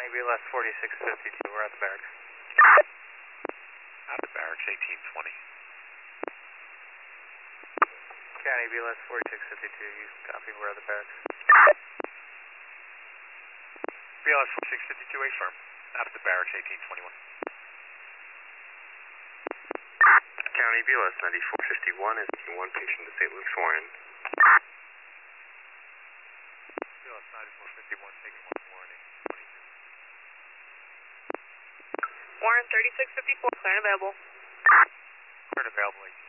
County BLS 4652, we're at the barracks. At the barracks, 1820. County BLS 4652, you copy, we're at the barracks. BLS 4652, affirm. At the barracks, 1821. County BLS 9451 is taking one patient to St. Luke's Warren. BLS 9451, taking one Warren, 1822. Warren 3654, clear and available. Clear and available, 1822.